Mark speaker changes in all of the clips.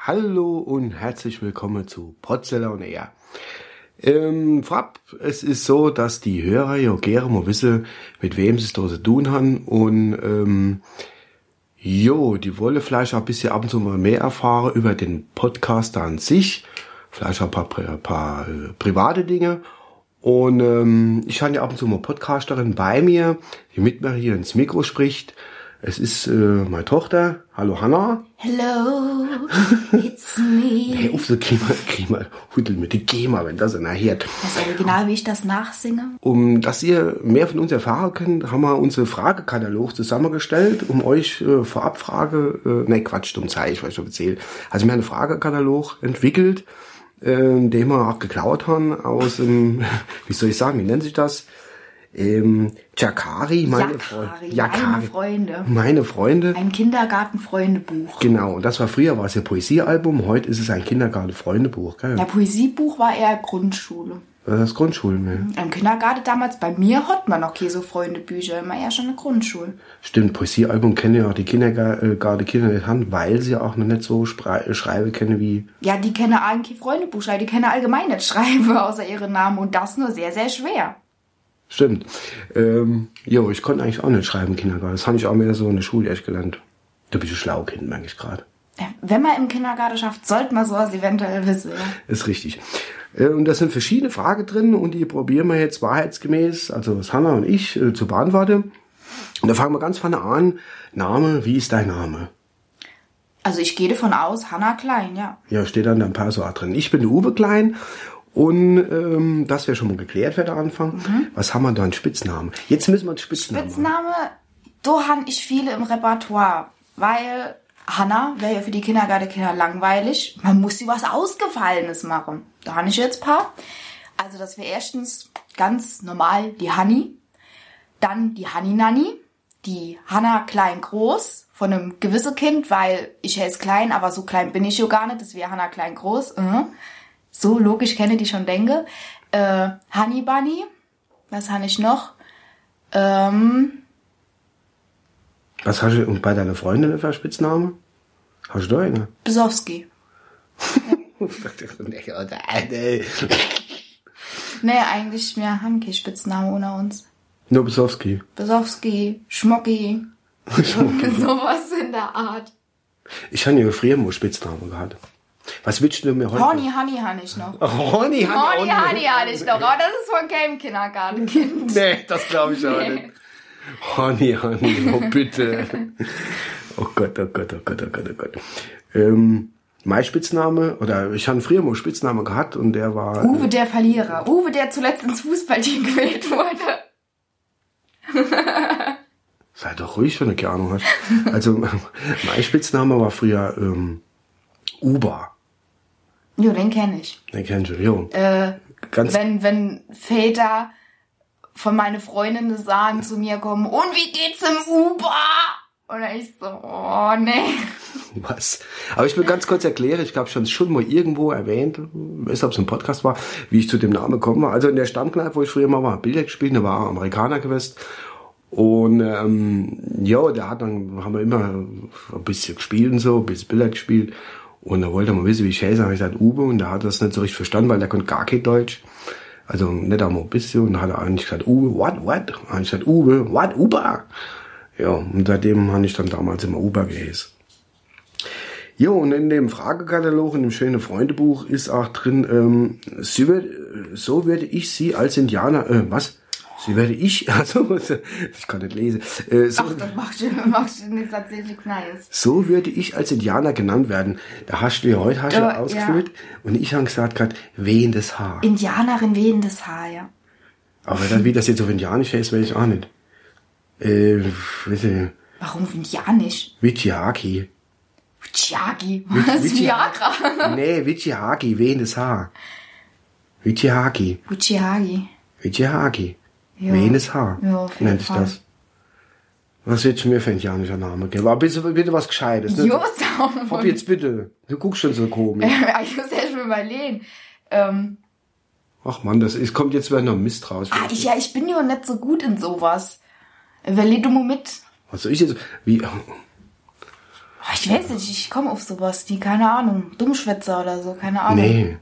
Speaker 1: Hallo und herzlich willkommen zu Potzeller und Air. Vorab, es ist so, dass die Hörer ja gerne mal wissen, mit wem sie es da zu tun haben und die wollen vielleicht auch ein bisschen ab und zu mal mehr erfahren über den Podcaster an sich, vielleicht auch ein paar private Dinge. Und ich habe ja ab und zu mal Podcasterin bei mir, die mit mir hier ins Mikro spricht. Es ist meine Tochter. Hallo Hanna.
Speaker 2: Hello, it's me.
Speaker 1: Hey, auf so geh mal, hudel mit die GEMA, wenn das einer hört.
Speaker 2: Das ist original, wie ich das nachsinge.
Speaker 1: Um dass ihr mehr von uns erfahren könnt, haben wir unseren Fragekatalog zusammengestellt, um euch vorab dumm Zeich, was ich schon erzähle. Also wir haben einen Fragekatalog entwickelt, den wir auch geklaut haben aus dem, wie soll ich sagen, wie nennt sich das? Jakari, meine Freunde. Meine Freunde.
Speaker 2: Ein Kindergarten-Freundebuch.
Speaker 1: Genau, und das war früher, war es ja Poesiealbum, heute ist es ein Kindergarten-Freundebuch.
Speaker 2: Ja, Poesiebuch war eher Grundschule.
Speaker 1: Das ist Grundschule, ne?
Speaker 2: Im Kindergarten damals, bei mir hat man noch keine so Freundebücher, immer eher schon eine Grundschule.
Speaker 1: Stimmt, Poesiealbum kennen ja auch die Kindergartenkinder nicht haben, weil sie auch noch nicht so schreiben kennen wie...
Speaker 2: Ja, die kennen eigentlich Freundebuch schreiben, die kennen allgemein nicht schreiben, außer ihren Namen und das nur sehr, sehr schwer.
Speaker 1: Stimmt. Ich konnte eigentlich auch nicht schreiben im Kindergarten. Das habe ich auch mehr so in der Schule echt gelernt. Du bist ein schlau Kind, merke ich gerade.
Speaker 2: Wenn man im Kindergarten schafft, sollte man sowas eventuell wissen. Ja?
Speaker 1: Ist richtig. Und da sind verschiedene Fragen drin und die probieren wir jetzt wahrheitsgemäß, also Hanna und ich, zu beantworten. Und da fangen wir ganz vorne an. Name, wie ist dein Name?
Speaker 2: Also ich gehe davon aus, Hanna Klein, ja.
Speaker 1: Ja, steht dann ein paar so drin. Ich bin der Uwe Klein. Und das wäre schon mal geklärt für den Anfang. Was haben wir da, einen Spitznamen? Jetzt müssen wir einen Spitznamen.
Speaker 2: Spitzname, da habe ich viele im Repertoire. Weil Hanna wäre ja für die Kindergartenkinder langweilig. Man muss sie was Ausgefallenes machen. Da habe ich jetzt ein paar. Also das wäre erstens ganz normal die Hanni. Dann die Hanni-Nanni. Die Hanna Klein-Groß von einem gewissen Kind, weil ich heiße klein, aber so klein bin ich ja gar nicht. Das wäre Hanna Klein-Groß. So logisch kenne die schon denke. Honey Bunny. Was habe ich noch?
Speaker 1: Was hast du bei deiner Freundin für einen Spitzname? Hast du da eine?
Speaker 2: Besowski. Nee, eigentlich, wir haben keinen Spitznamen ohne uns.
Speaker 1: Nur Besowski.
Speaker 2: Besowski, Schmocki. Sowas in der Art.
Speaker 1: Ich habe ja früher mal Spitznamen gehabt. Was willst du mir heute?
Speaker 2: Honey habe ich noch.
Speaker 1: Honey
Speaker 2: habe ich noch. Aber das ist von keinem Kindergartenkind.
Speaker 1: Nee, das glaube ich auch nicht. Honey, oh bitte. Oh Gott. Mein Spitzname, oder ich habe früher mal einen Spitznamen gehabt und der war...
Speaker 2: Uwe der Verlierer. Uwe, der zuletzt ins Fußballteam gewählt wurde.
Speaker 1: Sei doch ruhig, wenn du keine Ahnung hast. Also, mein Spitzname war früher Uber.
Speaker 2: Jo, den kenne ich.
Speaker 1: Den kennst du, jo.
Speaker 2: Wenn Väter von meinen Freundinnen sagen zu mir kommen, und wie geht's im Uber? Und dann ich so, oh nee.
Speaker 1: Was? Aber ich will ganz kurz erklären, ich glaube, ich habe es schon mal irgendwo erwähnt, weiß ob es ein Podcast war, wie ich zu dem Namen gekommen war. Also in der Stammkneipe, wo ich früher mal war, Billard gespielt, da war Amerikaner gewesen. Und der hat dann, haben wir immer ein bisschen gespielt und so, ein bisschen Billard gespielt. Und da wollte er mal wissen, wie ich heiße. Da habe ich gesagt, Uwe. Und der hat das nicht so richtig verstanden, weil der konnte gar kein Deutsch. Also nicht einmal ein bisschen. Und dann hat er eigentlich gesagt, Uwe, what? Dann habe ich gesagt, Uwe, what? Uber? Ja, und seitdem habe ich dann damals immer Uber geheißen. Jo, und in dem Fragekatalog, in dem schönen Freundebuch ist auch drin, so werde ich Sie als Indianer, so werde ich, also, ich kann nicht lesen.
Speaker 2: Ach, das machst du nichts, erzähl nichts Neues.
Speaker 1: So würde ich als Indianer genannt werden. Da hast du ja heute ausgefüllt. Ja. Und ich habe gesagt gerade, wehendes Haar.
Speaker 2: Indianerin, wehendes Haar, ja.
Speaker 1: Aber dann, wie das jetzt auf Indianisch heißt, weiß ich auch nicht.
Speaker 2: Warum Indianisch?
Speaker 1: Vichihaki.
Speaker 2: Vichihaki? Was ist Viagra?
Speaker 1: Nee, Vichihaki, wehendes Haar. Vichihaki. Wehendes Haar,
Speaker 2: ja,
Speaker 1: nennt sich das. Was willst du mir für ein indianischer Name geben? Aber bitte was Gescheites. Ne? Hopp jetzt bitte. Du guckst schon so komisch.
Speaker 2: Ich muss erst mal überlegen.
Speaker 1: Ach man, es kommt jetzt wieder noch Mist raus.
Speaker 2: Ich bin ja nicht so gut in sowas. Überleg du mal mit.
Speaker 1: Was soll ich jetzt... Wie...
Speaker 2: Ich weiß nicht, ich komme auf sowas, die, keine Ahnung, Dummschwätzer oder so, keine Ahnung.
Speaker 1: Nee.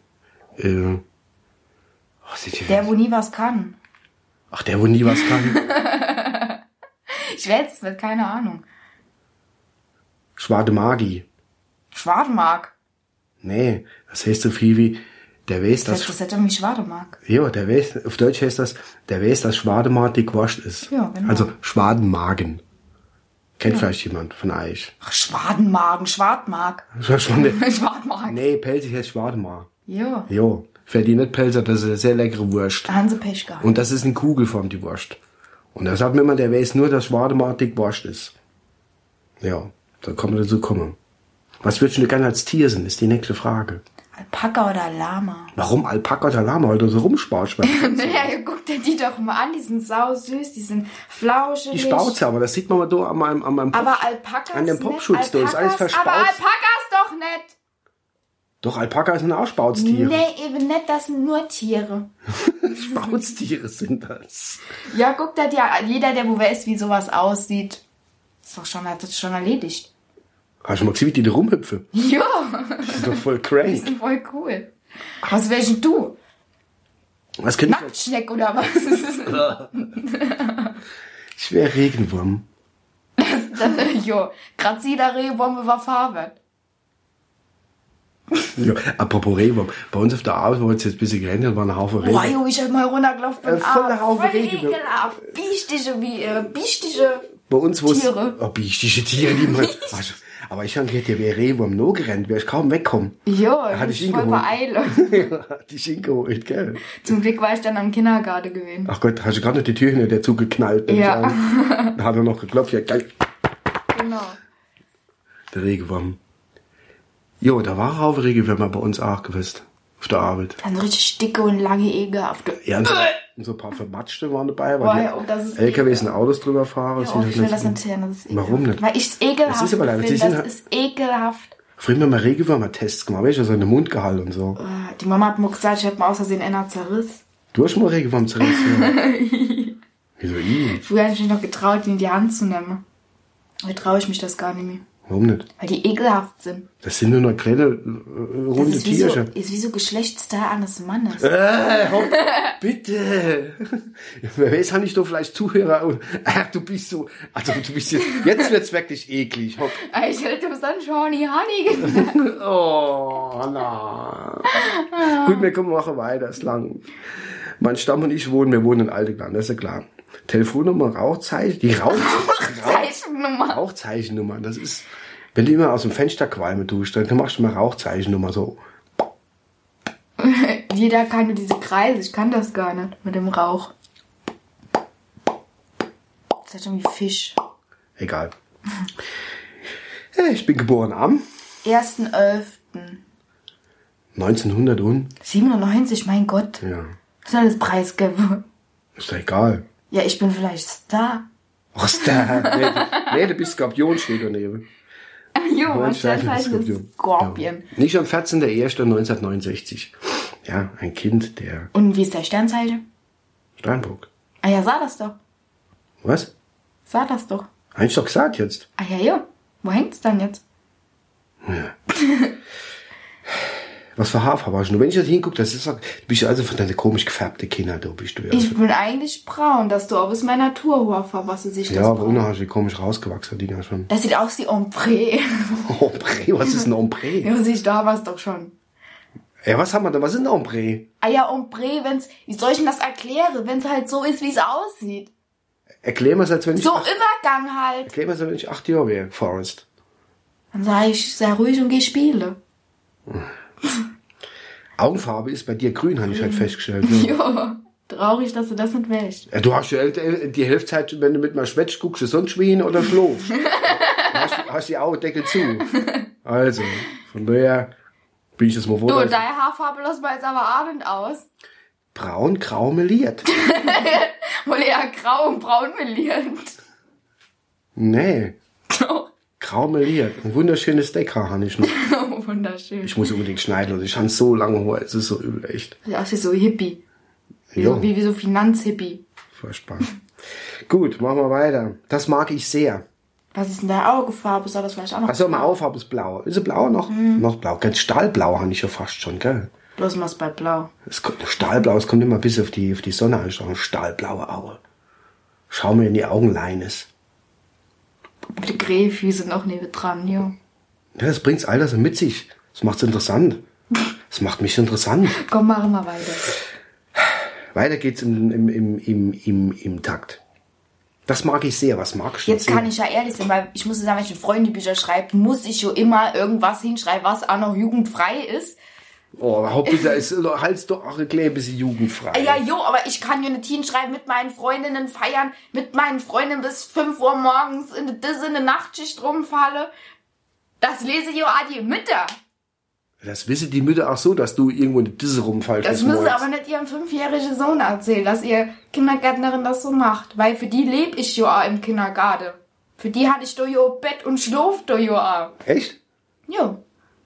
Speaker 2: Der, wo nie was kann.
Speaker 1: Ach, der, wo nie was kann.
Speaker 2: Ich weiß es nicht, keine Ahnung.
Speaker 1: Schwarte Magi.
Speaker 2: Schwademark.
Speaker 1: Nee, das heißt so viel wie, der weiß,
Speaker 2: Das hätte mich Schwademark.
Speaker 1: Ja, der weiß, auf Deutsch heißt das, der weiß, dass Schwademark die gewascht ist.
Speaker 2: Ja, genau.
Speaker 1: Also Schwadenmagen. Kennt vielleicht jemand von euch?
Speaker 2: Ach, Schwadenmagen, Schwartmark. Schwartmark.
Speaker 1: Nee, pelzig heißt Schwademark.
Speaker 2: Ja.
Speaker 1: Jo, für die nicht Pelzer, das ist eine sehr leckere Wurst.
Speaker 2: Da haben sie Pech gehabt.
Speaker 1: Und das ist in Kugelform, die Wurst. Und da sagt mir immer, der weiß nur, dass Schwademark die gewascht ist. Ja, da kann man dazu kommen. Was würdest du gerne als Tier sein, ist die nächste Frage.
Speaker 2: Alpaka oder Lama?
Speaker 1: Warum Alpaka oder Lama, weil du so rumspaust?
Speaker 2: Naja, guck dir die doch mal an, die sind sausüß, die sind flauschig.
Speaker 1: Die Spauze, aber das sieht man mal da an meinem Pop,
Speaker 2: aber Alpakas
Speaker 1: an dem Popschutz, da ist alles verspaut.
Speaker 2: Aber Alpakas doch nicht.
Speaker 1: Doch, Alpaka sind auch Spauztiere.
Speaker 2: Nee, eben nicht, das sind nur Tiere.
Speaker 1: Spauztiere sind das.
Speaker 2: Ja, guck dir ja, jeder, der wo weiß, wie sowas aussieht, ist doch schon, hat das schon erledigt.
Speaker 1: Hast du mal gesehen, wie die da rumhüpfen?
Speaker 2: Ja.
Speaker 1: Das ist doch voll
Speaker 2: Die
Speaker 1: crank.
Speaker 2: sind voll cool. Was wärst denn du?
Speaker 1: Was könnte
Speaker 2: Nacktschneck oder was?
Speaker 1: ich wäre Regenwurm.
Speaker 2: Jo, Grazida Rehbombe war Farbe.
Speaker 1: Ja, apropos Regenwurm. Bei uns auf der Arbeit, wo wir jetzt ein bisschen gerannt haben, war ein Haufen
Speaker 2: Boah,
Speaker 1: Regenwurm.
Speaker 2: jo, ich hab mal runtergelaufen bin.
Speaker 1: Voller Haufen
Speaker 2: voll
Speaker 1: Regenwürmer.
Speaker 2: ekelhaft. Biestige
Speaker 1: Bei uns, wo es...
Speaker 2: Tiere.
Speaker 1: Oh, biestische Tiere, die man... Aber ich habe gehört, der wäre Regenwurm noch gerannt, wäre ich kaum wegkommen.
Speaker 2: Jo,
Speaker 1: Hatte
Speaker 2: ich
Speaker 1: ich ihn
Speaker 2: voll
Speaker 1: geholt.
Speaker 2: beeile.
Speaker 1: Hat dich hingeholt, gell?
Speaker 2: Zum Glück war ich dann am Kindergarten gewesen.
Speaker 1: Ach Gott, hast du gerade noch die Tür hinter der zugeknallt?
Speaker 2: Ja.
Speaker 1: Da hat er noch geklopft, ja geil.
Speaker 2: Genau.
Speaker 1: Der Regenwurm. Jo, da war ein Haufen Regenwürmer bei uns auch gewesen. Auf der Arbeit.
Speaker 2: Dann richtig dicke und lange ekelhafte.
Speaker 1: Ja, und so ein paar Vermatschte waren dabei,
Speaker 2: Boah,
Speaker 1: weil
Speaker 2: ja, das ist
Speaker 1: die LKWs und Autos drüber fahren.
Speaker 2: Ja, ich will das nicht hören, das ist ekelhaft.
Speaker 1: Warum nicht?
Speaker 2: Weil ich es ekelhaft
Speaker 1: Das ist aber leider-
Speaker 2: finde,
Speaker 1: die sind
Speaker 2: das
Speaker 1: halt-
Speaker 2: ist ekelhaft.
Speaker 1: Früher haben wir mal Regenwürmer-Tests gemacht, weißt du, so in den Mund gehalten und so.
Speaker 2: Die Mama hat mir gesagt, ich hätte mal aus Versehen einer zerriss.
Speaker 1: Du hast mal Regenwurm zerrissen. Wieso ich?
Speaker 2: Früher hätte ich mich noch getraut, die in die Hand zu nehmen. Heute traue ich mich das gar nicht mehr.
Speaker 1: Warum nicht?
Speaker 2: Weil die ekelhaft sind.
Speaker 1: Das sind nur noch kleine,
Speaker 2: Das
Speaker 1: runde
Speaker 2: ist wie so,
Speaker 1: Tierchen.
Speaker 2: ist wie so Geschlechtsteil eines Mannes.
Speaker 1: Hopp, bitte. Wer weiß, habe ich doch vielleicht Zuhörer. Und, ach, du bist so, also du bist jetzt wird's wirklich eklig. Hopp.
Speaker 2: Ich hätte so einen Shawnee Honey gesagt.
Speaker 1: Oh, na. Gut, wir können machen weiter, ist lang. Mein Stamm und ich wir wohnen in Altegland, das ist ja klar. Telefonnummer, Rauchzeichen, die
Speaker 2: Zeichennummer.
Speaker 1: Rauchzeichennummer, das ist, wenn du immer aus dem Fenster Qualme tust, dann machst du mal Rauchzeichennummer so.
Speaker 2: Jeder kann nur diese Kreise, ich kann das gar nicht mit dem Rauch. Das ist irgendwie Fisch.
Speaker 1: Egal. Ich bin geboren am
Speaker 2: 1.11.
Speaker 1: 1900 und
Speaker 2: 97, mein Gott.
Speaker 1: ja,
Speaker 2: Was soll das preisgeben?
Speaker 1: ist doch egal.
Speaker 2: Ja, ich bin vielleicht Star.
Speaker 1: Was da? Nee, du bist Skorpion, steht daneben.
Speaker 2: Jo, mein
Speaker 1: Sternzeichen
Speaker 2: Sternzeichen ist Skorpion.
Speaker 1: Ja. Nicht am 14.01.1969. Ja, ein Kind der
Speaker 2: Und wie ist der Sternzeichen?
Speaker 1: Steinbock.
Speaker 2: Ah ja, sah das doch.
Speaker 1: Was?
Speaker 2: Sah das doch.
Speaker 1: Hab ich doch gesagt jetzt.
Speaker 2: Ah ja, ja. Wo hängt's dann jetzt?
Speaker 1: Was für Haarfarbe hast du? Wenn ich jetzt hingucke, das ist, du bist also von deiner komisch gefärbten Kinder, du bist du ja.
Speaker 2: Ich bin eigentlich braun, dass du auch aus meiner Naturhaarfarbe, was sich das
Speaker 1: Ja, aber
Speaker 2: braun.
Speaker 1: ohne hast du komisch rausgewachsen, die Dinger schon.
Speaker 2: Das sieht aus wie Ombre.
Speaker 1: Ombre, was ist ein Ombre?
Speaker 2: Ja, siehst da was doch schon.
Speaker 1: Ja, was haben wir da? Was ist ein Ombre?
Speaker 2: Ah ja, Ombre, wenn's, wie soll ich denn das erklären, wenn's halt so ist, wie es aussieht?
Speaker 1: Erklär mir als wenn ich
Speaker 2: So Übergang halt.
Speaker 1: erklär mir als wenn ich 8 Jahre wäre, Forrest.
Speaker 2: Dann sag ich, sei ruhig und geh spiele.
Speaker 1: Augenfarbe ist bei dir grün, habe ich halt festgestellt.
Speaker 2: Ja, traurig, dass du das nicht weißt.
Speaker 1: Ja, du hast ja die Hälfte, wenn du mit mal schwätzt, guckst du sonst wie hin oder schlafst. hast die Augendeckel zu. Also, von daher bin ich das mal
Speaker 2: Du,
Speaker 1: wohl.
Speaker 2: deine Haarfarbe lässt mal jetzt aber abend aus.
Speaker 1: Braun, grau meliert.
Speaker 2: Wohl eher grau und braun meliert.
Speaker 1: Nee,
Speaker 2: Doch.
Speaker 1: grau meliert. Ein wunderschönes Deckhaar habe ich noch.
Speaker 2: Oh, wunderschön.
Speaker 1: Ich muss unbedingt schneiden, also ich habe so lange Haar, es ist so übel, echt.
Speaker 2: Sieht aus wie so Hippie.
Speaker 1: Ja.
Speaker 2: Wie so Finanzhippie.
Speaker 1: Furchtbar. Gut, machen wir weiter. Das mag ich sehr.
Speaker 2: Was ist denn deine Augenfarbe? Soll das vielleicht auch noch?
Speaker 1: Achso, meine Augenfarbe ist blau. Ist sie blau noch? Noch blau. Ganz Stahlblau habe ich ja fast schon, gell?
Speaker 2: Bloß mal bei blau.
Speaker 1: Stahlblau, es kommt immer bis auf die Sonne an. Stahlblaue Auge. Schau mir in die Augenleines.
Speaker 2: Die Gräfüße noch neben dran, ja.
Speaker 1: Ja, das bringt's all das mit sich. Das macht's interessant. Das macht mich interessant.
Speaker 2: Komm, machen wir weiter.
Speaker 1: Weiter geht's im Takt. Das mag ich sehr. Was magst du?
Speaker 2: Jetzt kann ich ja ehrlich sein, weil ich muss sagen, wenn ich ein Freundebücher schreibe, muss ich ja immer irgendwas hinschreiben, was auch noch jugendfrei ist.
Speaker 1: Oh, Hauptsache ist halt's doch auch ein klein bisschen jugendfrei.
Speaker 2: Ja, jo, aber ich kann ja nicht hinschreiben, mit meinen Freundinnen feiern, mit meinen Freundinnen bis 5 Uhr morgens in der Nachtschicht rumfalle. Das lese ich ja auch die Mütter.
Speaker 1: Das wissen die Mütter auch so, dass du irgendwo in der Disse rumfallst.
Speaker 2: Das müssen aber nicht ihrem 5-jährigen Sohn erzählen, dass ihr Kindergärtnerin das so macht. Weil für die lebe ich ja auch im Kindergarten. Für die hatte ich doch ja Bett und Schlaf da ja auch.
Speaker 1: Echt?
Speaker 2: Ja.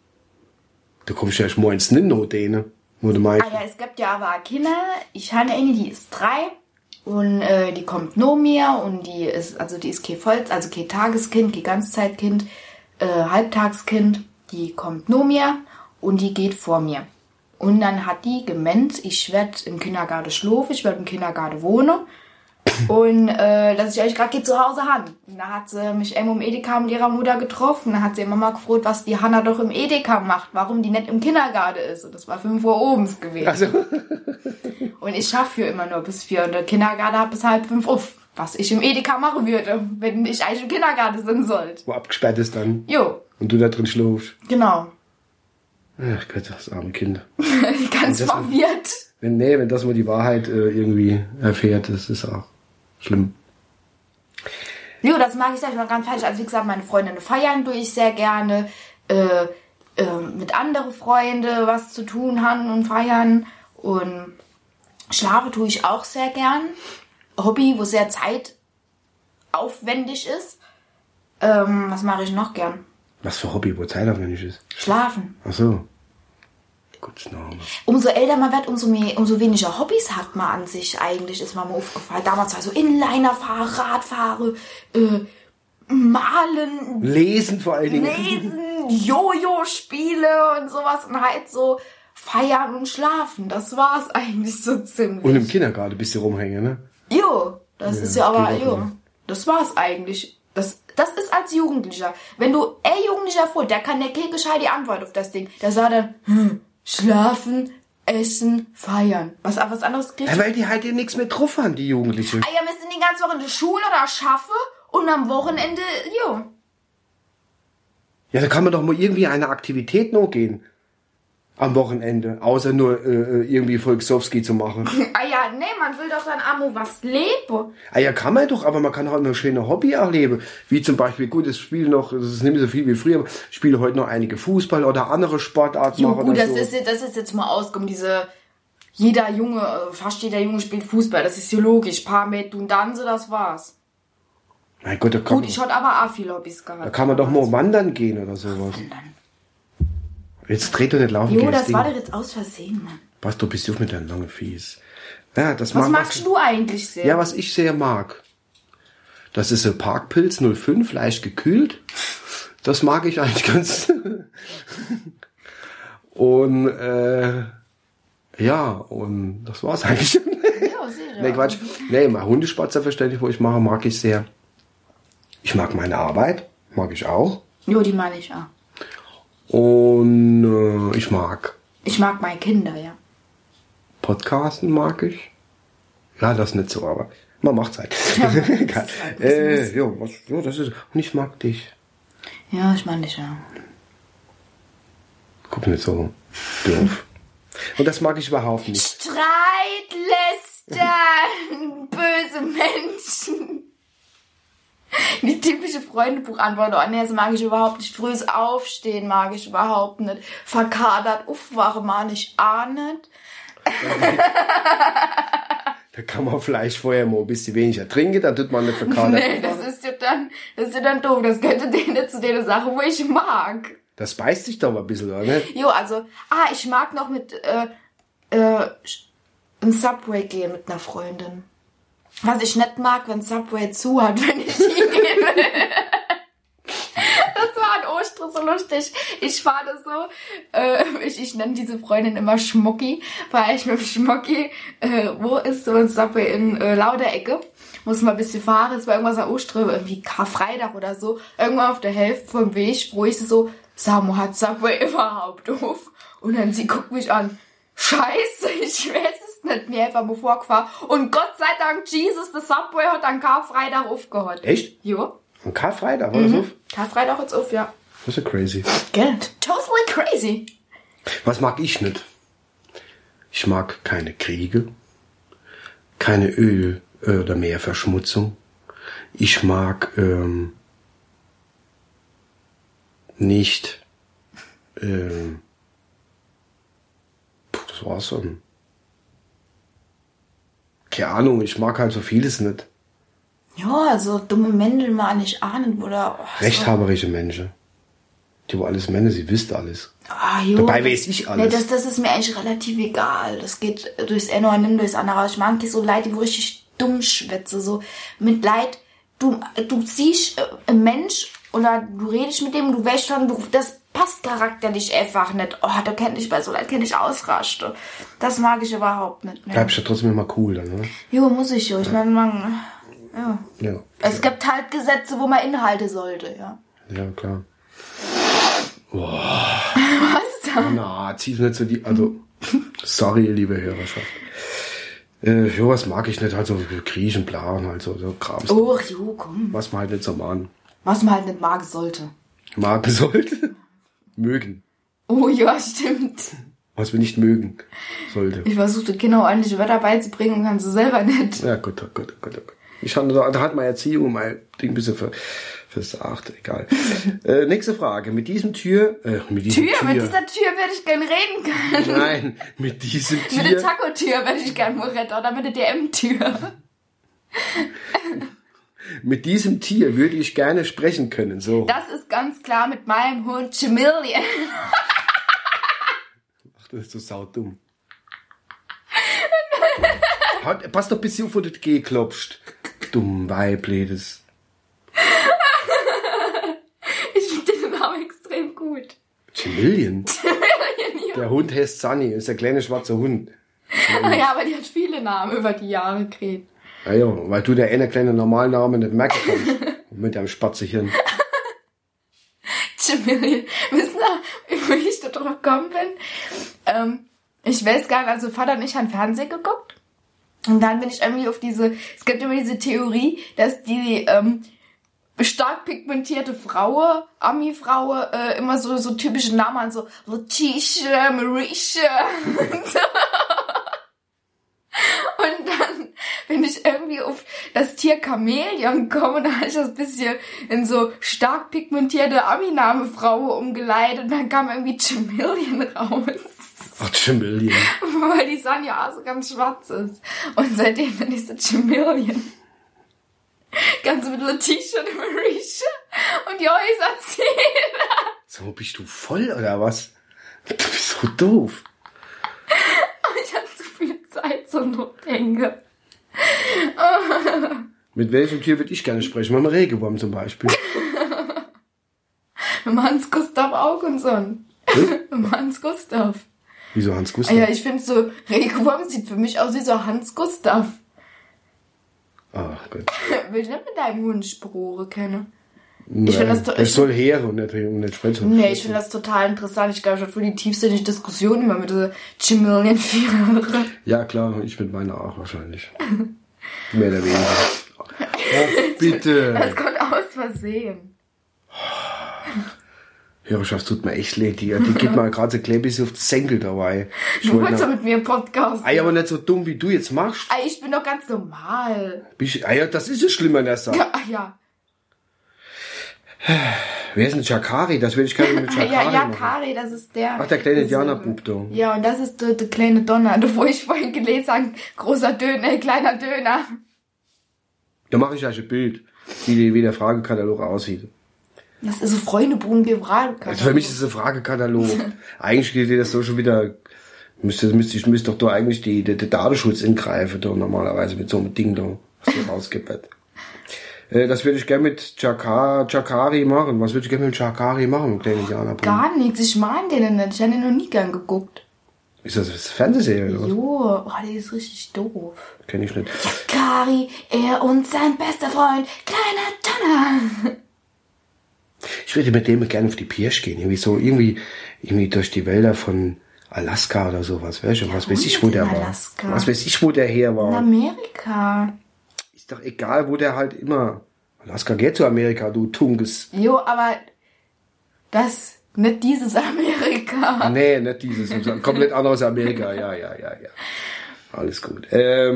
Speaker 1: Du kommst ja erst morgens nicht noch denen, wo du meinst.
Speaker 2: Ah ja, es gibt ja aber auch Kinder. Ich habe eine, die ist 3 und die kommt nur mir und die ist kein Tageskind, kein Ganzzeitkind, Halbtagskind. Die kommt nur mir und die geht vor mir. Und dann hat die gemeint, ich werde im Kindergarten schlafen, ich werde im Kindergarten wohnen und dass ich euch gerade zu Hause habe. Und da hat sie mich im Edeka mit ihrer Mutter getroffen. Da hat sie Mama gefragt, was die Hanna doch im Edeka macht, warum die nicht im Kindergarten ist. Und das war 5 Uhr abends gewesen.
Speaker 1: Also.
Speaker 2: Und ich schaffe immer nur bis 4 und der Kindergarten hat bis 4:30 auf. Was ich im Edeka machen würde, wenn ich eigentlich im Kindergarten sein sollte.
Speaker 1: Wo abgesperrt ist dann.
Speaker 2: Jo.
Speaker 1: Und du da drin schläfst.
Speaker 2: Genau.
Speaker 1: Ach Gott, das arme Kind.
Speaker 2: Ganz verwirrt.
Speaker 1: Wenn das mal die Wahrheit irgendwie erfährt, das ist auch schlimm.
Speaker 2: Jo, das mag ich noch ganz falsch. Also wie gesagt, meine Freundinnen feiern tue ich sehr gerne. Mit anderen Freunden was zu tun haben und feiern. Und schlafen tue ich auch sehr gern. Hobby, wo sehr zeitaufwendig ist. Was mache ich noch gern?
Speaker 1: Was für Hobby, wo zeitaufwendig ist?
Speaker 2: Schlafen.
Speaker 1: Ach so. Gottes Name.
Speaker 2: Umso älter man wird, umso weniger Hobbys hat man an sich eigentlich, ist mir mal aufgefallen. Damals war so Inliner fahren, Radfahren, malen.
Speaker 1: Lesen vor allen Dingen.
Speaker 2: Lesen, Jojo-Spiele und sowas. Und halt so feiern und schlafen. Das war's eigentlich so ziemlich.
Speaker 1: Und im Kindergarten bist du rumhängen, ne?
Speaker 2: Jo, das ist ja aber,
Speaker 1: geht auch
Speaker 2: jo,
Speaker 1: nicht.
Speaker 2: das war's eigentlich. Das ist als Jugendlicher. Wenn du Jugendlicher vor, der kann der keine gescheite Antwort auf das Ding. Der sagt dann, schlafen, essen, feiern. Was anderes kriegt.
Speaker 1: Ja, weil die halt ja nichts mehr drauf haben, die Jugendlichen.
Speaker 2: Ah ja, wir sind die ganze Woche in der Schule oder schaffe und am Wochenende, jo.
Speaker 1: Ja, da kann man doch mal irgendwie eine Aktivität noch gehen. Am Wochenende. Außer nur irgendwie Volksowski zu machen.
Speaker 2: Ah ja, nee, man will doch dann Amo was leben.
Speaker 1: Ah ja, kann man doch, aber man kann auch immer schöne Hobby erleben. Wie zum Beispiel, gut, ich spiele noch, das ist nicht mehr so viel wie früher, aber ich spiele heute noch einige Fußball oder andere Sportarten.
Speaker 2: Jo, gut,
Speaker 1: oder
Speaker 2: das
Speaker 1: so.
Speaker 2: ist jetzt mal ausgekommen, fast jeder Junge spielt Fußball, das ist ja logisch. Paar Meter und Tanze, das war's.
Speaker 1: Mein Gott, da kann,
Speaker 2: Gut, ich hatte aber auch viele Hobbys gehabt.
Speaker 1: da kann man doch mal wandern gehen oder sowas. Jetzt dreht doch nicht laufen.
Speaker 2: Jo,
Speaker 1: gehen,
Speaker 2: das
Speaker 1: Ding.
Speaker 2: war doch jetzt aus Versehen, Mann.
Speaker 1: Pass doch bis auf mit deinen langen Fies. Ja, das
Speaker 2: Was magst du eigentlich sehr?
Speaker 1: Ja, was ich sehr mag. Das ist ein Parkpilz 05, leicht gekühlt. Das mag ich eigentlich ganz. Und ja, und das war's eigentlich.
Speaker 2: Ja, sicher.
Speaker 1: Nee, Quatsch. Nee, mein Hundesport selbstverständlich, wo ich mache, mag ich sehr. Ich mag meine Arbeit, mag ich auch.
Speaker 2: Jo, die meine ich auch.
Speaker 1: Und ich mag
Speaker 2: Ich mag meine Kinder, ja.
Speaker 1: Podcasten, mag ich. Ja, das nicht so, aber man macht's halt.
Speaker 2: Ja,
Speaker 1: das ist. Und ich mag dich.
Speaker 2: Ja, ich meine dich, ja.
Speaker 1: Guck nicht so doof. Und das mag ich überhaupt nicht.
Speaker 2: Streit, lästern, böse Menschen. Die typische Freundebuchantwort. Oh, nee, das mag ich überhaupt nicht. Frühes Aufstehen mag ich überhaupt nicht. Verkadert, aufwachen mag ich auch nicht.
Speaker 1: Da kann man vielleicht vorher mal ein bisschen weniger trinken, dann tut man nicht verkadert.
Speaker 2: Nee, das ist ja dann doof. Das gehört nicht zu der Sache, wo ich mag.
Speaker 1: Das beißt sich doch mal ein bisschen, oder nicht?
Speaker 2: Jo, also, ich mag noch mit in Subway gehen mit einer Freundin. Was ich nicht mag, wenn Subway zu hat, wenn ich hingehe. das so lustig. Ich fahre so, ich nenne diese Freundin immer Schmucki, weil ich mit dem Schmucki, wo ist so ein Subway in Lauderecke, muss mal ein bisschen fahren, es war irgendwas an Ostern, irgendwie Karfreitag oder so, irgendwann auf der Hälfte vom Weg, wo ich so, Samu, hat Subway überhaupt auf? Und dann sie guckt mich an, Scheiße, ich weiß es nicht, mir einfach mal vorgefahren. Und Gott sei Dank, Jesus, der Subway hat an Karfreitag aufgehört.
Speaker 1: Echt?
Speaker 2: Jo.
Speaker 1: Am Karfreitag, war das auf?
Speaker 2: Karfreitag hat's auf, ja.
Speaker 1: Das ist ja crazy.
Speaker 2: Geld. Totally crazy.
Speaker 1: Was mag ich nicht? Ich mag keine Kriege, keine Öl- oder Meerverschmutzung. Ich mag nicht das war's schon. Keine Ahnung, ich mag halt so vieles nicht.
Speaker 2: Ja, also dumme Menschen mal nicht ahnen, oder?
Speaker 1: Rechthaberische Menschen. Die wo alles Männer, sie wisst alles.
Speaker 2: Ah, jo,
Speaker 1: Dabei weiß ich alles.
Speaker 2: Nee, das ist mir eigentlich relativ egal. Das geht durchs eine und durchs andere. Ich mag so Leute, die wo richtig dumm schwätze. So mit Leid, du siehst ein Mensch oder du redest mit dem, du weißt schon, das passt charakterlich einfach nicht. Oh, da kenn ich bei so Leid, kenn ich ausraste. Das mag ich überhaupt nicht mehr.
Speaker 1: Bleibst ja trotzdem immer cool dann, oder?
Speaker 2: Jo, muss ich jo. Ich meine,
Speaker 1: Ja.
Speaker 2: es gibt halt Gesetze, wo man Inhalte sollte, ja.
Speaker 1: Ja, klar.
Speaker 2: Was da?
Speaker 1: Na, zieh's nicht so die, also, sorry, liebe Hörerschaft. Was mag ich nicht, halt so Griechen, bla, und halt so Krams.
Speaker 2: Oh, jo, komm.
Speaker 1: Was man halt nicht so mahnen.
Speaker 2: Was man halt nicht mag sollte.
Speaker 1: Magen sollte. Mögen.
Speaker 2: Oh ja, stimmt.
Speaker 1: Was wir nicht mögen sollte.
Speaker 2: Ich versuchte Kinder ordentliche Wörter beizubringen und kann sie selber nicht.
Speaker 1: Ja, Gott. Ich hatte, da hat meine Erziehung mein Ding ein bisschen versagt, egal. Nächste Frage. Mit dieser Tür
Speaker 2: Mit dieser Tür würde ich gern reden können.
Speaker 1: Nein, mit diesem Tier.
Speaker 2: Mit der Taco-Tür würde ich gern mal retten oder mit der DM-Tür.
Speaker 1: Mit diesem Tier würde ich gerne sprechen können, so.
Speaker 2: Das ist ganz klar mit meinem Hund Chameleon.
Speaker 1: Ach, das ist so saudumm. Pass doch ein bisschen auf, wo du das G klopfst. Dumm Weibledes.
Speaker 2: Ich finde den Namen extrem gut.
Speaker 1: Chameleon?
Speaker 2: Chameleon, ja.
Speaker 1: Der Hund heißt Sunny, ist der kleine schwarze Hund.
Speaker 2: Ja, aber die hat viele Namen über die Jahre gekriegt.
Speaker 1: Ja, ja, weil du der eine kleine Normalname nicht merken kannst. Mit deinem Spatzchen.
Speaker 2: Chameleon. Wissen Sie, wie ich da drauf gekommen bin? Ich weiß gar nicht, also Vater und ich haben Fernsehen geguckt. Und dann bin ich irgendwie auf es gibt immer diese Theorie, dass die stark pigmentierte Frau, Ami-Frau, immer so typische Namen haben, so Letitia, Marisha und so. Und dann bin ich irgendwie auf das Tier Chamäleon gekommen und da habe ich das ein bisschen in so stark pigmentierte Ami-Name-Frau umgeleitet und dann kam irgendwie Chameleon raus.
Speaker 1: Ach, Chameleon.
Speaker 2: Weil die Sanja so ganz schwarz ist. Und seitdem bin ich so Chameleon. Ganz mit Letitia und Marisha und Joyce erzählen.
Speaker 1: So, bist du voll oder was? Du bist so doof.
Speaker 2: Ich hatte zu viel Zeit zum Notdenken.
Speaker 1: Mit welchem Tier würde ich gerne sprechen? Mit einem Regenwurm zum Beispiel.
Speaker 2: Mit Hans Gustav Augenson. Mit Hans Gustav.
Speaker 1: Wieso Hans Gustav?
Speaker 2: Ja, ich finde so, Regenwurm sieht für mich aus wie so Hans Gustav.
Speaker 1: Ach Gott.
Speaker 2: Will ich nicht mit deinem Hund Spruche kennen?
Speaker 1: Nein, das soll her und nicht sprechen.
Speaker 2: Nee, ich finde das total interessant. Ich glaube, ich habe wohl die tiefsinnige Diskussion immer mit dieser Chameleon führe.
Speaker 1: Ja, klar, ich mit meiner auch wahrscheinlich. Mehr oder weniger. Oh, bitte.
Speaker 2: Das kommt aus Versehen.
Speaker 1: Hörerschaft, tut mir echt leid. Die geht mal gerade so klein bisschen auf den Senkel dabei.
Speaker 2: Du wolltest doch mit mir Podcast.
Speaker 1: Ei, aber nicht so dumm, wie du jetzt machst.
Speaker 2: Ei, ich bin doch ganz normal.
Speaker 1: Ja, das ist ja schlimmer in der Sache.
Speaker 2: Ja.
Speaker 1: Wer ist denn Jakari? Das will ich gar nicht mit Jakari machen.
Speaker 2: Jakari, das ist der.
Speaker 1: Ach, der kleine Indianerbub da.
Speaker 2: Ja, und das ist der kleine Donner, wo ich vorhin gelesen habe, großer Döner, kleiner Döner.
Speaker 1: Da mache ich euch ein Bild, wie der Fragekatalog aussieht.
Speaker 2: Das ist so Freundebuben wie Fragekatalog.
Speaker 1: Also für mich ist es ein Fragekatalog. Eigentlich geht das so schon wieder, müsste doch da eigentlich der Datenschutz ingreifen, da normalerweise mit so einem Ding da, was du rausgibt. Das würde ich gerne mit Chakari machen. Was würde ich gerne mit Chakari machen, mit kleinen Indianerbrunnen?
Speaker 2: Gar nichts, ich mag den nicht. Ich habe den noch nie gern geguckt.
Speaker 1: Ist das Fernsehserie oder was?
Speaker 2: Jo, oh, die ist richtig doof.
Speaker 1: Kenn ich nicht.
Speaker 2: Chakari, er und sein bester Freund, kleiner Donner.
Speaker 1: Ich würde mit dem gerne auf die Pirsch gehen. Irgendwie durch die Wälder von Alaska oder sowas. Weißt du? Was weiß ich, wo der war. Was weiß ich, wo der her war.
Speaker 2: In Amerika.
Speaker 1: Ist doch egal, wo der halt immer... Alaska geht zu Amerika, du Tunges.
Speaker 2: Jo, aber das... Nicht dieses Amerika.
Speaker 1: Nee, nicht dieses. Komplett anderes Amerika. Ja. Alles gut. Für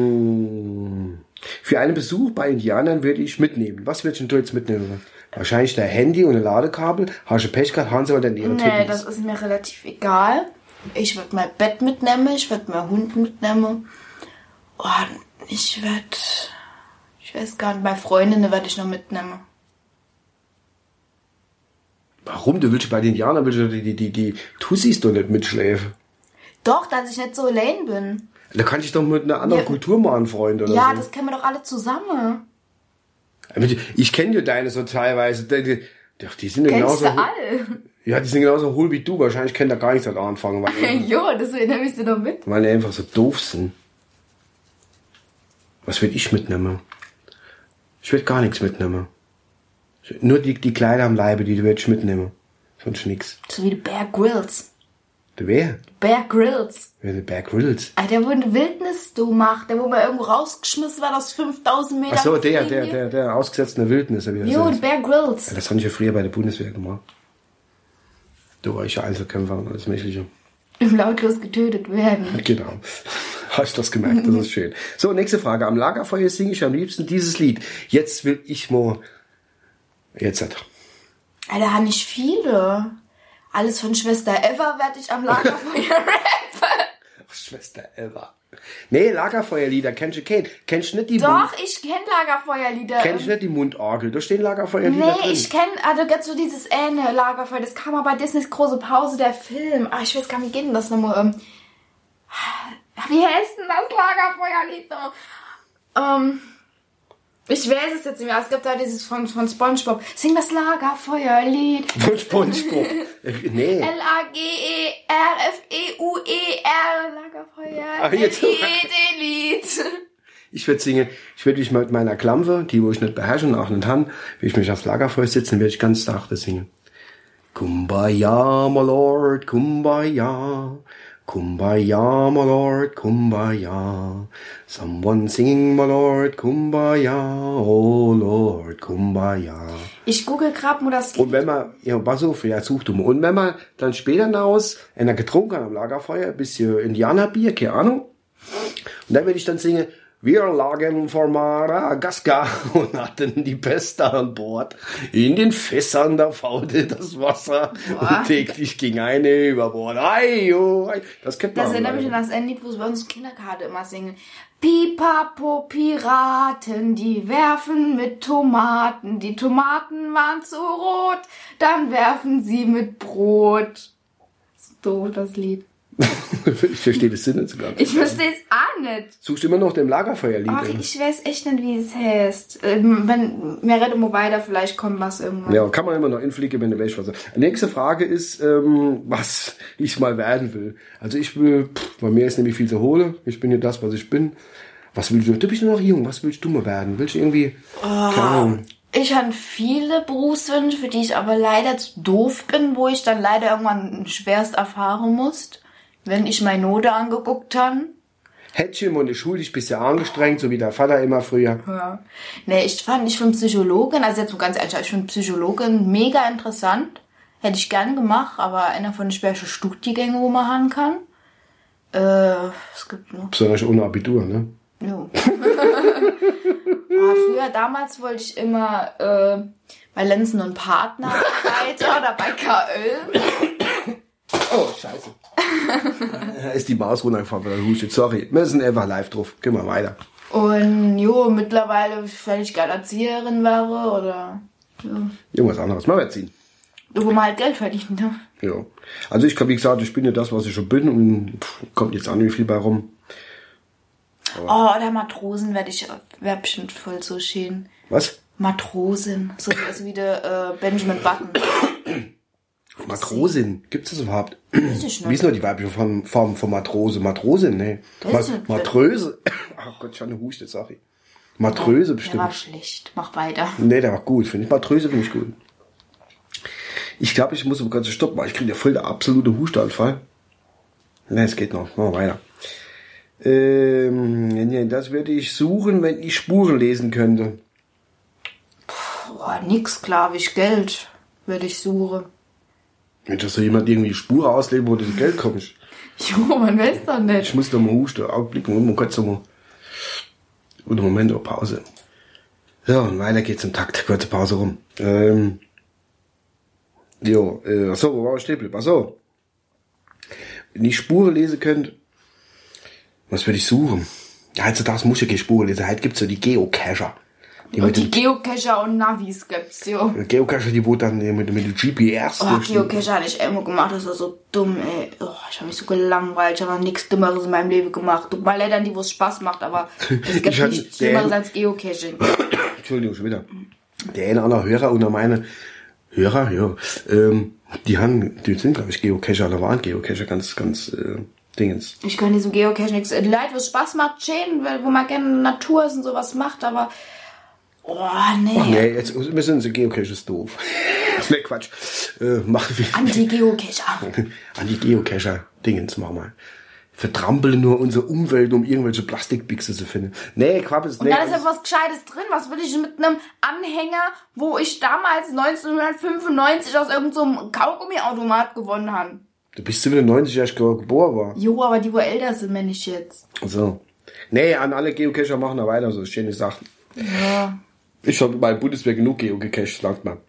Speaker 1: einen Besuch bei Indianern würde ich mitnehmen. Was würdest du jetzt mitnehmen? Wahrscheinlich dein Handy und ein Ladekabel. Hast du Pech gehabt, haben sie aber dann ihre
Speaker 2: Nee, das ist mir relativ egal. Ich würde mein Bett mitnehmen, ich würde meinen Hund mitnehmen. Und ich weiß gar nicht, meine Freundinnen werde ich noch mitnehmen.
Speaker 1: Warum? Du willst bei den Indianern die Tussis doch nicht mitschläfen.
Speaker 2: Doch, dass ich nicht so allein bin.
Speaker 1: Da kann ich doch mit einer anderen Kultur mal anfreunden oder so.
Speaker 2: Ja, das kennen wir doch alle zusammen.
Speaker 1: Ich kenne ja deine so teilweise. Die sind ja
Speaker 2: Kennst
Speaker 1: genauso.
Speaker 2: du alle?
Speaker 1: Ja, die sind genauso hohl wie du. Wahrscheinlich können da gar nichts damit anfangen.
Speaker 2: Jo, deswegen nehme ich sie doch mit.
Speaker 1: Weil die einfach so doof sind. Was will ich mitnehmen? Ich will gar nichts mitnehmen. Nur die Kleider am Leibe, die werde ich mitnehmen. Sonst nix.
Speaker 2: So wie der Bear Grylls.
Speaker 1: Der wer?
Speaker 2: Bear Grylls.
Speaker 1: Wer ist der Bear Grylls?
Speaker 2: Der, wo eine Wildnis macht, der, wo man irgendwo rausgeschmissen wird aus 5000 Metern.
Speaker 1: Ach so, der ausgesetzt in der Wildnis.
Speaker 2: Jo, der Bear Grylls.
Speaker 1: Ja, das habe ich ja früher bei der Bundeswehr gemacht. Da war ich ja Einzelkämpfer und alles Mögliche.
Speaker 2: Im lautlos getötet werden.
Speaker 1: Genau. Hast du das gemerkt? Das ist schön. So, nächste Frage. Am Lagerfeuer singe ich am liebsten dieses Lied. Jetzt will ich mal... Jetzt hat.
Speaker 2: Alter, habe ich viele. Alles von Schwester Eva werde ich am Lagerfeuer rappen.
Speaker 1: Ach, Schwester Eva. Nee, Lagerfeuerlieder kennst du keinen. Kennst du nicht die
Speaker 2: Doch, ich kenne Lagerfeuerlieder.
Speaker 1: Kennst du nicht die Mundorgel? Da stehen Lagerfeuerlieder drin.
Speaker 2: Nee, ich kenne, also ganz so dieses Lagerfeuer, das kam mal bei Disneys große Pause, der Film. Ah, ich weiß gar nicht, wie geht denn das nochmal? Wie heißt denn das Lagerfeuerlied noch? Ich weiß es jetzt nicht mehr. Es gibt da dieses von SpongeBob. Sing das Lagerfeuerlied.
Speaker 1: Von SpongeBob. Nee.
Speaker 2: Lagerfeuer.
Speaker 1: Ach, jetzt.
Speaker 2: Lied.
Speaker 1: Ich würde singen, ich würde mich mit meiner Klampe, die wo ich nicht beherrsche und auch nicht kann, würde ich mich aufs Lagerfeuer sitzen, würde ich ganz sachte singen. Kumbaya, my Lord, Kumbaya. Kumbaya, my Lord, Kumbaya. Someone singing, my Lord, Kumbaya. Oh Lord, Kumbaya.
Speaker 2: Ich google grad mal das Lied.
Speaker 1: Und wenn man, ja, pass auf, ja, such du mal. Und wenn man dann später hinaus einer getrunken hat am Lagerfeuer, ein bisschen Indianerbier, keine Ahnung. Und dann würde ich dann singen, wir lagen vor Madagaskar und hatten die Peste an Bord. In den Fässern da faulte das Wasser und täglich ging eine über Bord. Ei, oh, ei. Das kennt man.
Speaker 2: Das erinnert mich an das Endlied, wo es bei uns Kinderkarte immer singen. Pipapo Piraten, die werfen mit Tomaten. Die Tomaten waren zu rot, dann werfen sie mit Brot. So doof, das Lied.
Speaker 1: Ich verstehe das Sinn nicht so ganz.
Speaker 2: Ich verstehe es auch nicht.
Speaker 1: Suchst du immer noch dem Lagerfeuerlied?
Speaker 2: Ach, ich weiß echt nicht, wie es heißt. Wenn mir redet mal weiter, vielleicht kommt was irgendwann.
Speaker 1: Ja, kann man immer noch infliegen, wenn du weißt, was. Nächste Frage ist, was ich mal werden will. Also ich will, bei mir ist nämlich viel zu holen. Ich bin ja das, was ich bin. Was willst du? Du bist noch jung. Was willst du mal werden? Willst du irgendwie, keine Ahnung.
Speaker 2: Ich habe viele Berufswünsche, für die ich aber leider zu doof bin, wo ich dann leider irgendwann schwerst erfahren muss, wenn ich meine Note angeguckt habe.
Speaker 1: Hättchen und ich schule dich bist ja angestrengt, so wie der Vater immer früher.
Speaker 2: Ja. Nee, ich finde Psychologin, also jetzt so ganz ehrlich, ich finde Psychologin mega interessant. Hätte ich gern gemacht, aber einer von den schwersten Studiengängen, wo man haben kann. Es gibt noch.
Speaker 1: Besonders ohne Abitur, ne?
Speaker 2: Jo. Früher, damals wollte ich immer bei Lenzen und Partner weiter oder bei KÖ.
Speaker 1: Oh, scheiße. Da ist die Maus runtergefallen, weil er hustet. Sorry, wir sind einfach live drauf. Gehen wir weiter.
Speaker 2: Und jo, mittlerweile, wenn ich gerne Erzieherin wäre oder ja.
Speaker 1: Irgendwas anderes. Mal erziehen.
Speaker 2: Wo man halt Geld verdient, ne?
Speaker 1: Ja. Also ich kann, wie gesagt, ich bin ja das, was ich schon bin und kommt jetzt auch nicht viel bei rum.
Speaker 2: Aber der Matrosen wäre bestimmt voll so schön.
Speaker 1: Was?
Speaker 2: Matrosin. So also wie der Benjamin Button.
Speaker 1: Matrosin. Gibt es das überhaupt?
Speaker 2: Weiß ich nicht.
Speaker 1: Wie ist noch die weibliche Form von Matrose? Matrosin, ne? Matröse. Ach Gott, schon eine Huste, sag ich. Matröse bestimmt.
Speaker 2: Der war schlecht. Mach weiter.
Speaker 1: Ne, der war gut, finde ich. Matröse finde ich gut. Ich glaube, ich muss aber ganz stoppen, weil ich kriege ja voll der absolute Husteanfall. Ne, es geht noch. Machen wir weiter. Das würde ich suchen, wenn ich Spuren lesen könnte.
Speaker 2: Boah, nix, sklavisch Geld würde ich suchen.
Speaker 1: Wenn das so jemand irgendwie Spuren ausleben, wo das Geld kommt.
Speaker 2: Jo, man weiß doch nicht.
Speaker 1: Ich muss doch mal husten, Augenblicken und man kann so mal. Und Moment, auch Pause. So, und weiter geht's im Takt. Kurze Pause rum. Achso, wo war ich stehen geblieben? Achso. Wenn ich Spuren lesen könnte, was würde ich suchen? Ja, heutzutage muss ich keine Spuren lesen. Heute gibt's so die Geocacher.
Speaker 2: Und die Geocacher und Navis gibt's, jo.
Speaker 1: Geocacher, die wo dann mit dem GPS.
Speaker 2: Oh, Geocacher hatte ich immer gemacht, das war so dumm, ey. Oh, ich habe mich so gelangweilt, ich habe noch nichts Dümmeres in meinem Leben gemacht. Tut mir leid an die, wo es Spaß macht, aber es gibt nichts Schlimmeres als Geocaching.
Speaker 1: Entschuldigung, schon wieder. Der eine oder andere Hörer unter meine Hörer, ja, die sind, glaube ich, Geocacher, oder waren Geocacher, ganz, Dingens.
Speaker 2: Ich kann nicht so Geocachen nichts. Leid, wo es Spaß macht, schön, wo man gerne Natur ist und sowas macht, aber oh, nee.
Speaker 1: Ach nee, jetzt müssen sie Geocache ist doof. Nee, Quatsch.
Speaker 2: Anti-Geocacher.
Speaker 1: Anti-Geocacher-Dingens, mach mal. Vertrampeln nur unsere Umwelt, um irgendwelche Plastikbixe zu finden. Nee, Quappes.
Speaker 2: Und da ist ja was Gescheites drin. Was will ich mit einem Anhänger, wo ich damals 1995 aus irgendeinem Kaugummiautomat gewonnen habe?
Speaker 1: Du bist 97 erst geboren war.
Speaker 2: Jo, aber die, wo älter sind, wenn ich jetzt.
Speaker 1: So. Nee, an alle Geocacher machen da weiter so schöne Sachen.
Speaker 2: Ja.
Speaker 1: Ich habe bei Bundeswehr genug Geocaches, langt mal.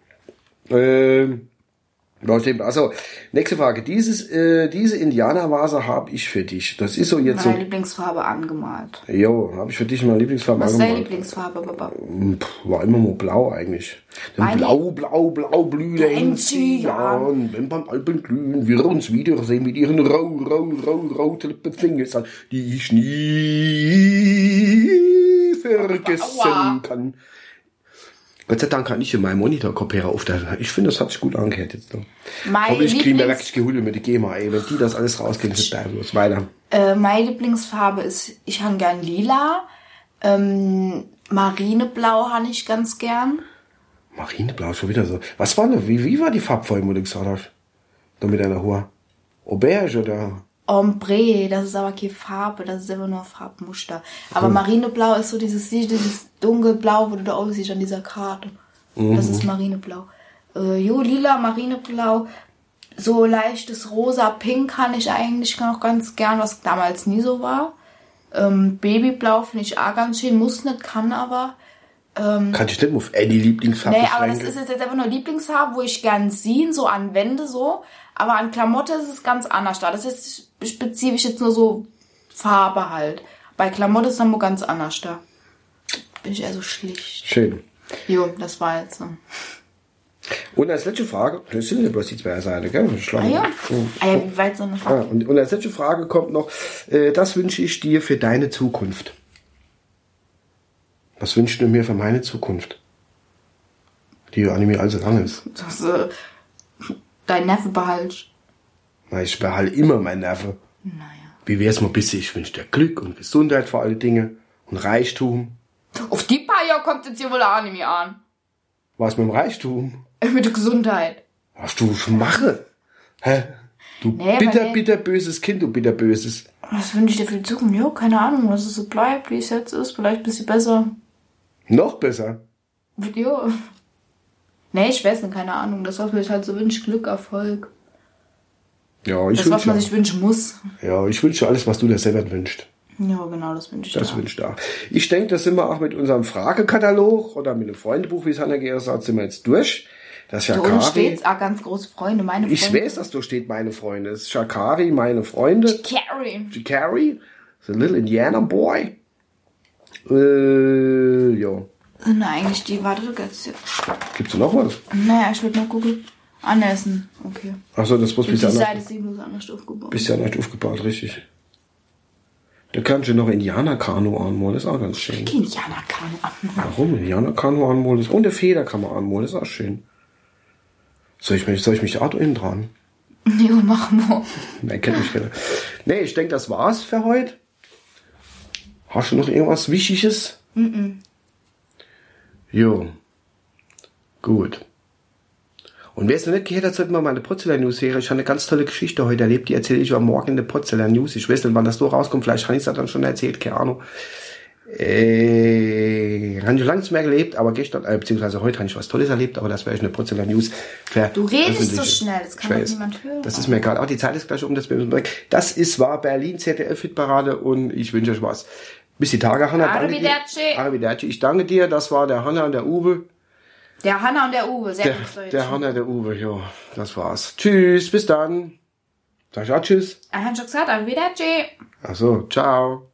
Speaker 1: Also, nächste Frage. Diese Indianervase habe ich für dich. Das ist so jetzt
Speaker 2: meine Lieblingsfarbe angemalt.
Speaker 1: Jo, habe ich für dich meine Lieblingsfarbe
Speaker 2: angemalt. Was ist deine
Speaker 1: Lieblingsfarbe,
Speaker 2: Papa?
Speaker 1: War immer nur blau eigentlich. Blau blüht der Enzian. Wenn beim Alpen glühen, wir uns wiedersehen mit ihren roten Fingern, die ich nie vergessen kann. Gott sei Dank kann ich in meinem Monitor-Kopierer aufstellen. Ich finde, das hat sich gut angehört jetzt noch. Aber ich kriege mir wirklich gehudelt mit der GEMA, ey. Wenn die das alles rauskriegen, ist da bloß weiter.
Speaker 2: Meine Lieblingsfarbe ist, ich habe gern lila. Marineblau habe ich ganz gern.
Speaker 1: Marineblau, schon wieder so. Was war denn, wie war die Farbfolge, wo du gesagt hast? Da mit deiner Haar? Auberge oder?
Speaker 2: Ombre, das ist aber keine Farbe, das ist immer nur Farbmuster. Aber Marineblau ist so dieses dunkelblau, wo du da aussiehst an dieser Karte. Das ist Marineblau. Lila, Marineblau, so leichtes rosa-pink kann ich eigentlich noch ganz gern, was damals nie so war. Babyblau finde ich auch ganz schön, muss nicht, kann aber.
Speaker 1: Kann ich nicht auf die Lieblingsfarbe
Speaker 2: Nee, aber das ist jetzt einfach nur Lieblingsfarbe, wo ich gern sehe, so an Wände so. Aber an Klamotte ist es ganz anders da. Das ist spezifisch jetzt nur so Farbe halt. Bei Klamotte ist es dann nur ganz anders da. Bin ich eher so schlicht.
Speaker 1: Schön.
Speaker 2: Jo, das war jetzt so.
Speaker 1: Und als letzte Frage, das sind ja bloß die zwei Seiten, gell?
Speaker 2: Ja. Wie weit so eine Frage?
Speaker 1: Und als letzte Frage kommt noch, das wünsche ich dir für deine Zukunft. Was wünschst du mir für meine Zukunft? Die an mir allzu lang ist.
Speaker 2: Dass dein Neffe behalt.
Speaker 1: Ich behalte immer meinen Neffe.
Speaker 2: Naja.
Speaker 1: Wie wär's mal ein bisschen? Ich wünsche dir Glück und Gesundheit vor alle Dinge und Reichtum.
Speaker 2: Auf die paar Jahre kommt jetzt hier wohl auch nicht mehr an.
Speaker 1: Was mit dem Reichtum?
Speaker 2: Mit der Gesundheit.
Speaker 1: Was du Schmache? Hä? Du bitterböses Kind, du bitterböses.
Speaker 2: Was wünsche ich dir für die Zukunft? Jo, keine Ahnung, dass es so bleibt, wie es jetzt ist. Vielleicht ein bisschen besser.
Speaker 1: Noch besser?
Speaker 2: Jo. Nee, ich weiß nicht, keine Ahnung. Das, was mir halt so wünscht, Glück, Erfolg.
Speaker 1: Ja, ich
Speaker 2: das, was man sich wünschen muss.
Speaker 1: Ja, ich wünsche alles, was du dir selber wünschst.
Speaker 2: Ja, genau, das wünsche ich
Speaker 1: Das wünsche ich auch. Ich denke, das sind wir auch mit unserem Fragekatalog oder mit dem Freundebuch, wie es Hannah gesagt hat, sind wir jetzt durch. Das ist Shakari.
Speaker 2: Da unten steht's auch ganz große Freunde, meine Freunde.
Speaker 1: Ich weiß, dass da steht meine Freunde. Es ist Shakari, meine Freunde. Shakari. The little Indiana boy. Ja.
Speaker 2: Na, eigentlich die, warte, du kannst ja.
Speaker 1: Gibt's da noch was?
Speaker 2: Naja, ich würde noch gucken. Anessen, okay.
Speaker 1: Achso, das muss
Speaker 2: bis die Seite ist bloß anders aufgebaut.
Speaker 1: Bisschen anders aufgebaut, richtig. Da kannst du noch Indianerkanu anmalen, das ist auch ganz schön.
Speaker 2: Indianerkanu anmalen.
Speaker 1: Warum? Indianerkanu anmalen, und eine Feder kann man anmalen, das ist auch schön. Soll ich mich auch innen dran?
Speaker 2: Jo, mach mal.
Speaker 1: Nein, kennt mich keiner. Nee, ich denke, das war's für heute. Hast du noch irgendwas Wichtiges? Jo. Gut. Und wer es noch nicht gehört hat, sollte mal meine Porzellan-News-Serie. Ich habe eine ganz tolle Geschichte heute erlebt, die erzähle ich am Morgen in der Porzellan-News. Ich weiß nicht, wann das so rauskommt. Vielleicht habe ich es dann schon erzählt, keine Ahnung. Habe ich lange nicht mehr gelebt, aber gestern, beziehungsweise heute habe ich was Tolles erlebt, aber das wäre ich eine Porzellan-News.
Speaker 2: Du redest so schnell, das kann doch niemand hören.
Speaker 1: Das ist mir egal. Auch die Zeit ist gleich um, das war Berlin ZDF-Hitparade und ich wünsche euch was. Bis die Tage, Hanna. Arrivederci. Ich danke dir, das war der Hanna und der Uwe.
Speaker 2: Der Hanna und der Uwe, sehr gut Deutsch.
Speaker 1: Der Hanna, der Uwe, ja, das war's. Tschüss, bis dann. Sag ich auch tschüss.
Speaker 2: Ich habe schon gesagt, arrivederci.
Speaker 1: Ach so, ciao.